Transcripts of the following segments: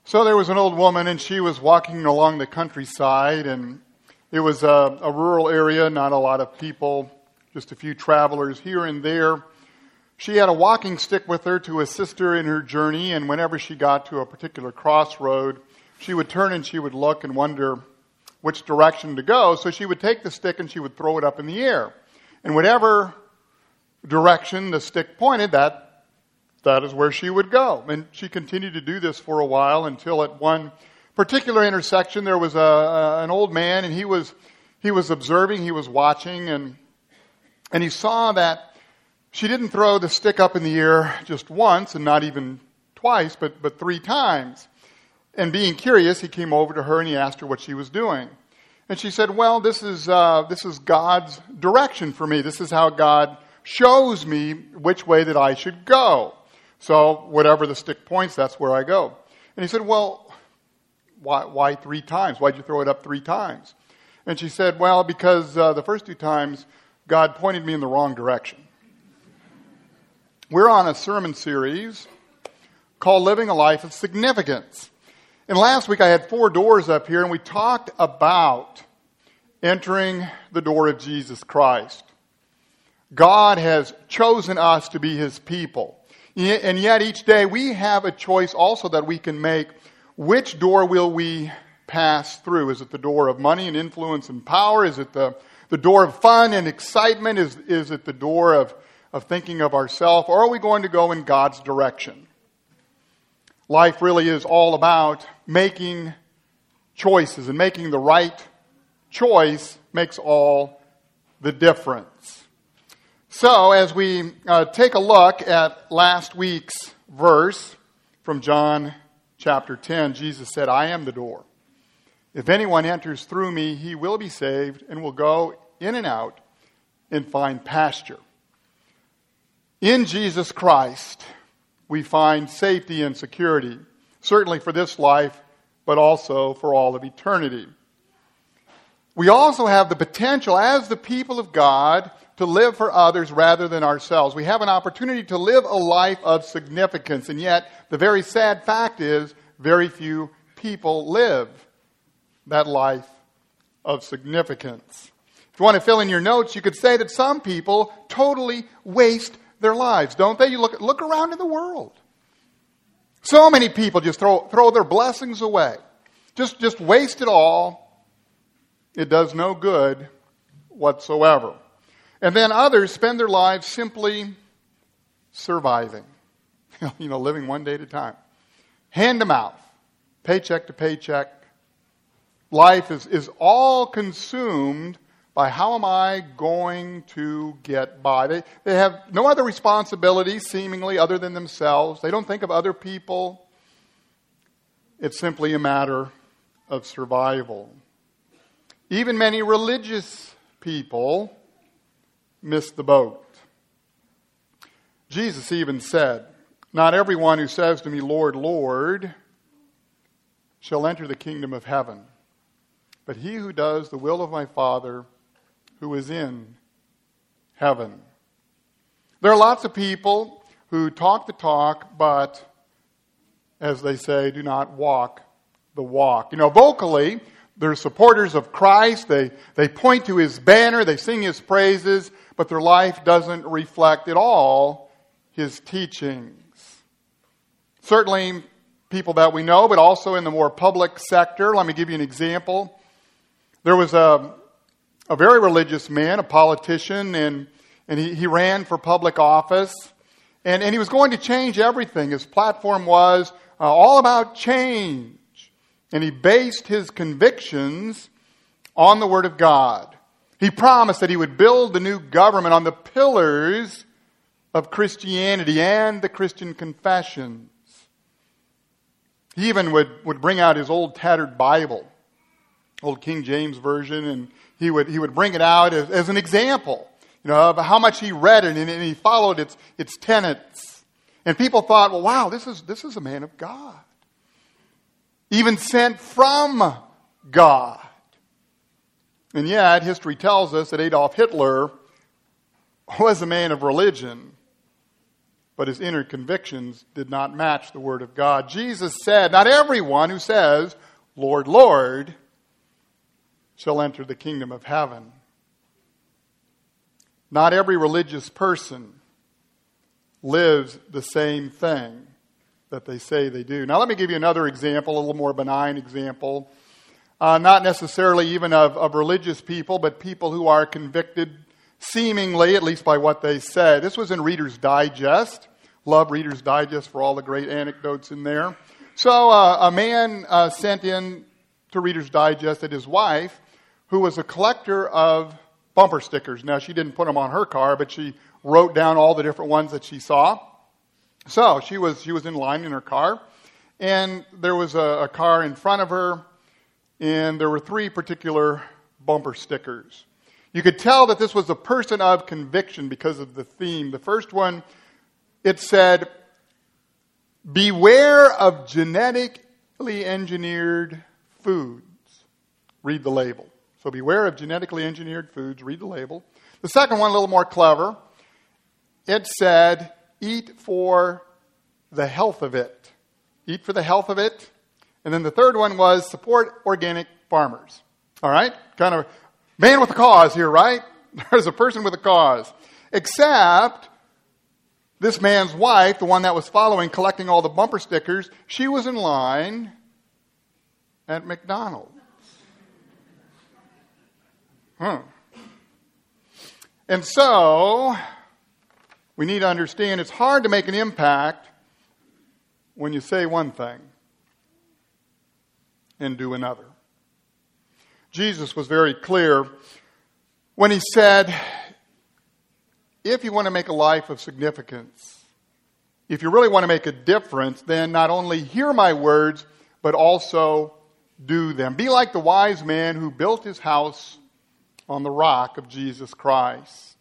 So there was an old woman, and she was walking along the countryside, and it was a rural area, not a lot of people, just a few travelers here and there. She had a walking stick with her to assist her in her journey, and whenever she got to a particular crossroad, she would turn and she would look and wonder which direction to go. So she would take the stick and she would throw it up in the air. And whatever direction the stick pointed, that is where she would go. And she continued to do this for a while until at one particular intersection there was an old man, and he was observing, he was watching, and he saw that she didn't throw the stick up in the air just once, and not even twice, but 3 times. And being curious, he came over to her and he asked her what she was doing. And she said, "Well, this is God's direction for me. This is how God shows me which way that I should go. So whatever the stick points, that's where I go." And he said, "Well, why 3 times? Why'd you throw it up 3 times?" And she said, "Well, because the first 2 times, God pointed me in the wrong direction." We're on a sermon series called Living a Life of Significance. And last week I had 4 doors up here, and we talked about entering the door of Jesus Christ. God has chosen us to be His people. And yet each day we have a choice also that we can make. Which door will we pass through? Is it the door of money and influence and power? Is it the door of fun and excitement? Is it the door of thinking of ourselves? Or are we going to go in God's direction? Life really is all about making choices, and making the right choice makes all the difference. So, as we take a look at last week's verse from John chapter 10, Jesus said, "I am the door. If anyone enters through me, he will be saved and will go in and out and find pasture." In Jesus Christ, we find safety and security, certainly for this life, but also for all of eternity. We also have the potential as the people of God to live for others rather than ourselves. We have an opportunity to live a life of significance, and yet the very sad fact is very few people live that life of significance. If you want to fill in your notes, you could say that some people totally waste their lives, don't they? You look around in the world. So many people just throw their blessings away. Just waste it all. It does no good whatsoever. And then others spend their lives simply surviving. Living one day at a time. Hand to mouth. Paycheck to paycheck. Life is all consumed by how am I going to get by. They have no other responsibilities, seemingly, other than themselves. They don't think of other people. It's simply a matter of survival. Even many religious people miss the boat. Jesus even said, "Not everyone who says to me, 'Lord, Lord,' shall enter the kingdom of heaven, but he who does the will of my Father who is in heaven." There are lots of people who talk the talk, but, as they say, do not walk the walk. Vocally, they're supporters of Christ. They point to His banner. They sing His praises, but their life doesn't reflect at all His teachings. Certainly people that we know, but also in the more public sector. Let me give you an example. There was a very religious man, a politician, and he ran for public office. And he was going to change everything. His platform was all about change. And he based his convictions on the Word of God. He promised that he would build the new government on the pillars of Christianity and the Christian confessions. He even would bring out his old tattered Bible, old King James Version, and he would bring it out as an example, of how much he read it, and he followed its tenets. And people thought, well, wow, this is a man of God. Even sent from God. And yet, history tells us that Adolf Hitler was a man of religion, but his inner convictions did not match the Word of God. Jesus said, not everyone who says, Lord, Lord, shall enter the kingdom of heaven. Not every religious person lives the same thing that they say they do. Now let me give you another example, a little more benign example. Not necessarily even of religious people, but people who are convicted seemingly, at least by what they say. This was in Reader's Digest. Love Reader's Digest for all the great anecdotes in there. So a man sent in to Reader's Digest that his wife, who was a collector of bumper stickers. Now, she didn't put them on her car, but she wrote down all the different ones that she saw. So she was in line in her car, and there was a car in front of her, and there were 3 particular bumper stickers. You could tell that this was a person of conviction because of the theme. The first one, it said, beware of genetically engineered foods. Read the label. So beware of genetically engineered foods. Read the label. The second one, a little more clever. It said, eat for the health of it. Eat for the health of it. And then the third one was support organic farmers. All right? Kind of man with a cause here, right? There's a person with a cause. Except this man's wife, the one that was following, collecting all the bumper stickers, she was in line at McDonald's. And so, we need to understand it's hard to make an impact when you say one thing and do another. Jesus was very clear when he said, if you want to make a life of significance, if you really want to make a difference, then not only hear my words, but also do them. Be like the wise man who built his house on the rock of Jesus Christ.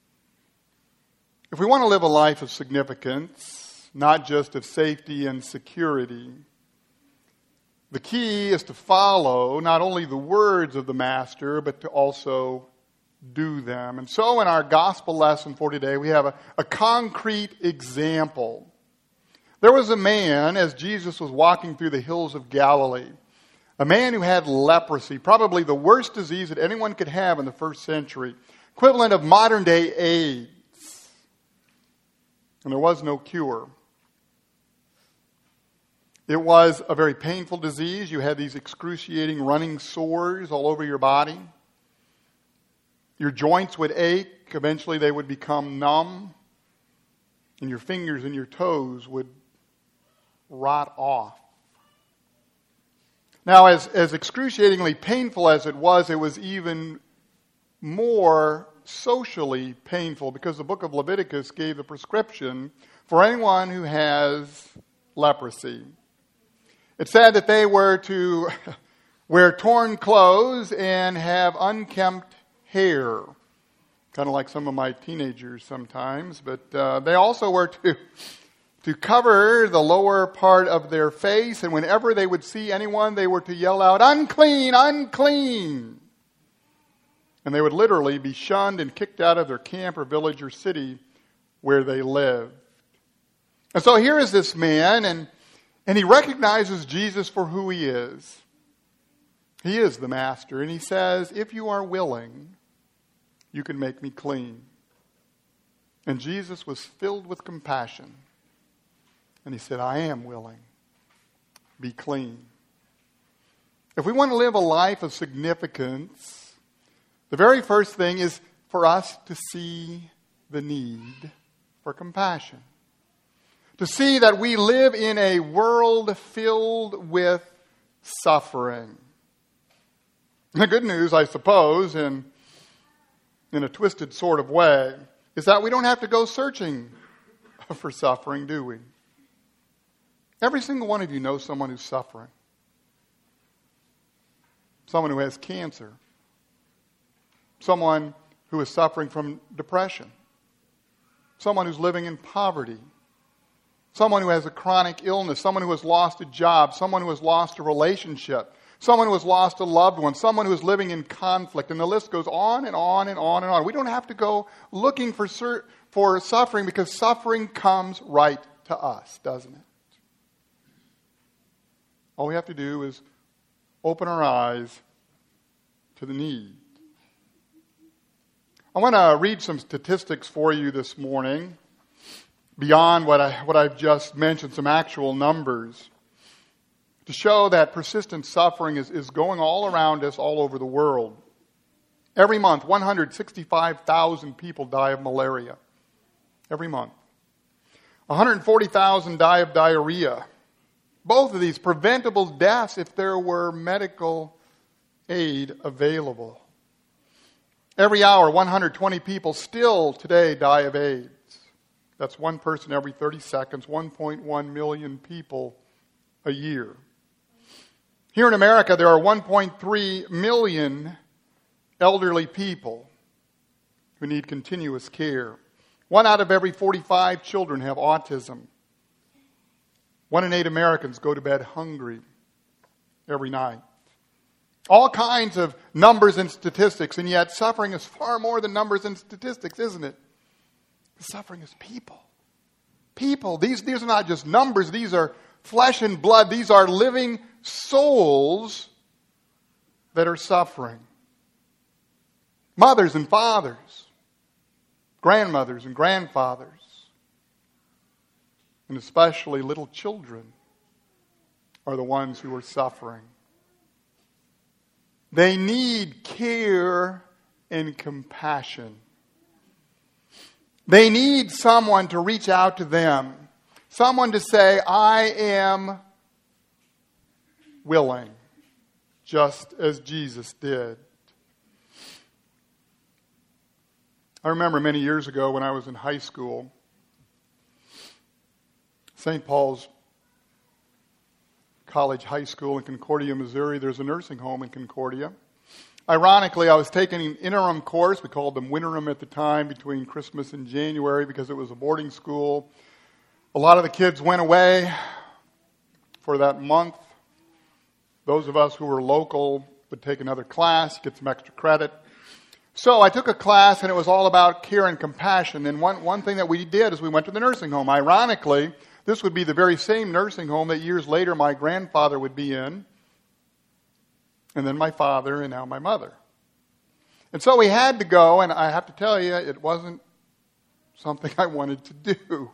If we want to live a life of significance, not just of safety and security, the key is to follow not only the words of the Master, but to also do them. And so in our gospel lesson for today, we have a concrete example. There was a man, as Jesus was walking through the hills of Galilee, a man who had leprosy, probably the worst disease that anyone could have in the first century, equivalent of modern day AIDS. And there was no cure. It was a very painful disease. You had these excruciating running sores all over your body. Your joints would ache. Eventually they would become numb. And your fingers and your toes would rot off. Now, as excruciatingly painful as it was even more socially painful because the book of Leviticus gave the prescription for anyone who has leprosy. It said that they were to wear torn clothes and have unkempt hair. Kind of like some of my teenagers sometimes. But they also were to cover the lower part of their face. And whenever they would see anyone, they were to yell out, unclean, unclean. And they would literally be shunned and kicked out of their camp or village or city where they lived. And so here is this man, and he recognizes Jesus for who he is. He is the Master. And he says, if you are willing, you can make me clean. And Jesus was filled with compassion. And he said, I am willing. Be clean. If we want to live a life of significance, the very first thing is for us to see the need for compassion. To see that we live in a world filled with suffering. The good news, I suppose, in a twisted sort of way, is that we don't have to go searching for suffering, do we? Every single one of you knows someone who's suffering. Someone who has cancer. Someone who is suffering from depression. Someone who's living in poverty. Someone who has a chronic illness. Someone who has lost a job. Someone who has lost a relationship. Someone who has lost a loved one. Someone who is living in conflict. And the list goes on and on and on and on. We don't have to go looking for for suffering because suffering comes right to us, doesn't it? All we have to do is open our eyes to the need. I want to read some statistics for you this morning, beyond what I've just mentioned, some actual numbers, to show that persistent suffering is going all around us, all over the world. Every month, 165,000 people die of malaria. Every month. 140,000 die of diarrhea. Both of these preventable deaths if there were medical aid available. Every hour, 120 people still today die of AIDS. That's one person every 30 seconds, 1.1 million people a year. Here in America, there are 1.3 million elderly people who need continuous care. 1 out of every 45 children have autism. 1 in 8 Americans go to bed hungry every night. All kinds of numbers and statistics, and yet suffering is far more than numbers and statistics, isn't it? Suffering is people. People. These are not just numbers. These are flesh and blood. These are living souls that are suffering. Mothers and fathers. Grandmothers and grandfathers. And especially little children are the ones who are suffering. They need care and compassion. They need someone to reach out to them. Someone to say, I am willing, just as Jesus did. I remember many years ago when I was in high school, St. Paul's College High School in Concordia, Missouri. There's a nursing home in Concordia. Ironically, I was taking an interim course. We called them winterim at the time, between Christmas and January, because it was a boarding school. A lot of the kids went away for that month. Those of us who were local would take another class, get some extra credit. So I took a class, and it was all about care and compassion. And one thing that we did is we went to the nursing home. Ironically, this would be the very same nursing home that years later my grandfather would be in, and then my father, and now my mother. And so we had to go, and I have to tell you, it wasn't something I wanted to do.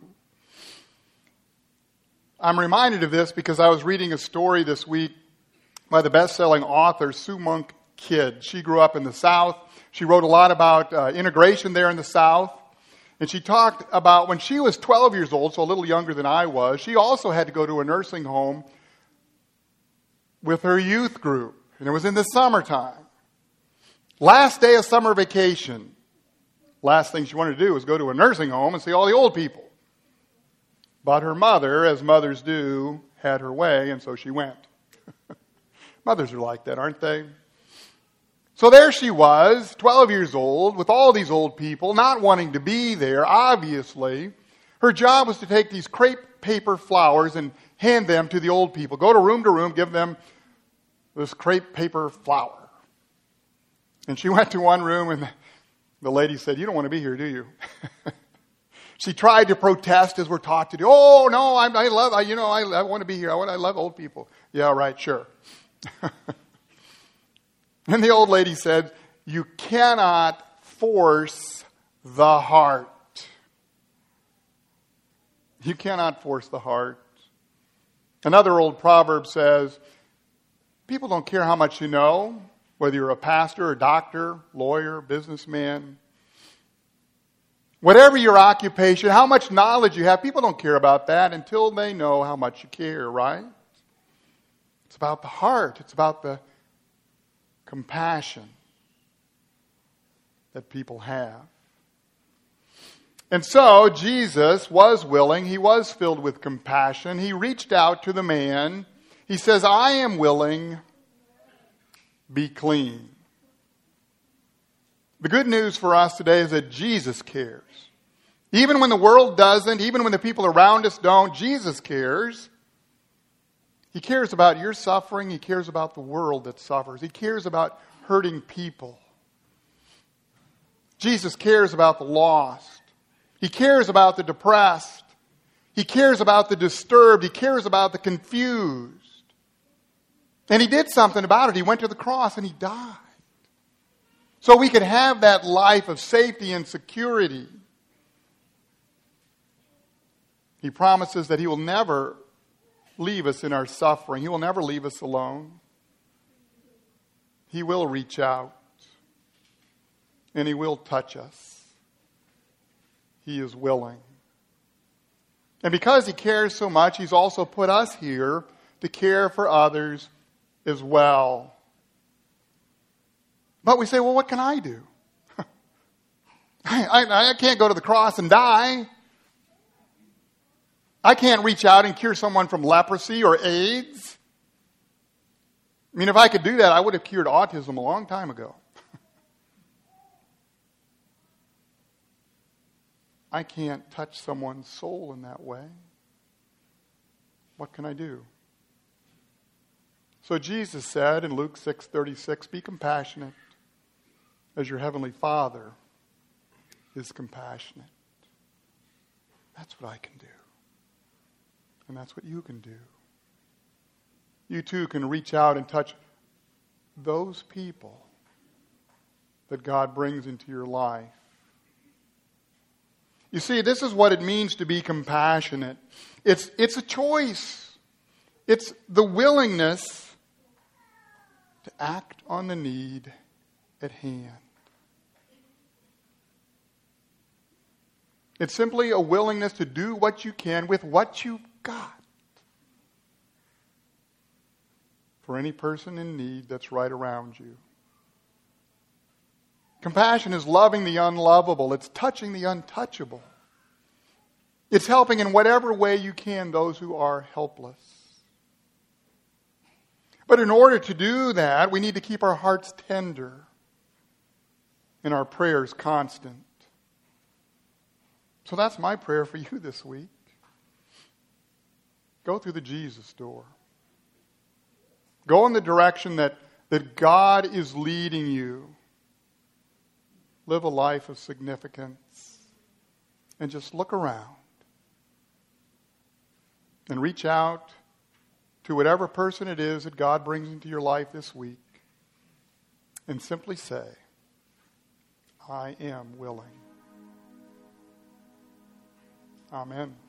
I'm reminded of this because I was reading a story this week by the best-selling author Sue Monk Kidd. She grew up in the South. She wrote a lot about integration there in the South. And she talked about when she was 12 years old, so a little younger than I was, she also had to go to a nursing home with her youth group. And it was in the summertime. Last day of summer vacation. Last thing she wanted to do was go to a nursing home and see all the old people. But her mother, as mothers do, had her way, and so she went. Mothers are like that, aren't they? So there she was, 12 years old, with all these old people, not wanting to be there, obviously. Her job was to take these crepe paper flowers and hand them to the old people. Go to room, give them this crepe paper flower. And she went to one room, and the lady said, "You don't want to be here, do you?" She tried to protest, as we're taught to do. "Oh, no, I want to be here. I love old people." "Yeah, right, sure." And the old lady said, "You cannot force the heart." You cannot force the heart. Another old proverb says, people don't care how much you know, whether you're a pastor, a doctor, lawyer, businessman. Whatever your occupation, how much knowledge you have, people don't care about that until they know how much you care, right? It's about the heart. It's about the compassion that people have. And so Jesus was willing. He was filled with compassion. He reached out to the man. He says, "I am willing. Be clean." The good news for us today is that Jesus cares. Even when the world doesn't, even when the people around us don't, Jesus cares. He cares about your suffering. He cares about the world that suffers. He cares about hurting people. Jesus cares about the lost. He cares about the depressed. He cares about the disturbed. He cares about the confused. And he did something about it. He went to the cross and he died. So we could have that life of safety and security. He promises that he will never leave us in our suffering. He will never leave us alone. He will reach out. And he will touch us. He is willing. And because he cares so much, he's also put us here to care for others as well. But we say, well, what can I do? I can't go to the cross and die. I can't reach out and cure someone from leprosy or AIDS. I mean, if I could do that, I would have cured autism a long time ago. I can't touch someone's soul in that way. What can I do? So Jesus said in Luke 6:36, be compassionate as your heavenly Father is compassionate. That's what I can do. And that's what you can do. You too can reach out and touch those people that God brings into your life. You see, this is what it means to be compassionate. It's a choice. It's the willingness to act on the need at hand. It's simply a willingness to do what you can with what you've got for any person in need that's right around you. Compassion is loving the unlovable. It's touching the untouchable. It's helping in whatever way you can those who are helpless. But in order to do that, we need to keep our hearts tender and our prayers constant. So that's my prayer for you this week. Go through the Jesus door. Go in the direction that God is leading you. Live a life of significance. And just look around. And reach out to whatever person it is that God brings into your life this week. And simply say, I am willing. Amen.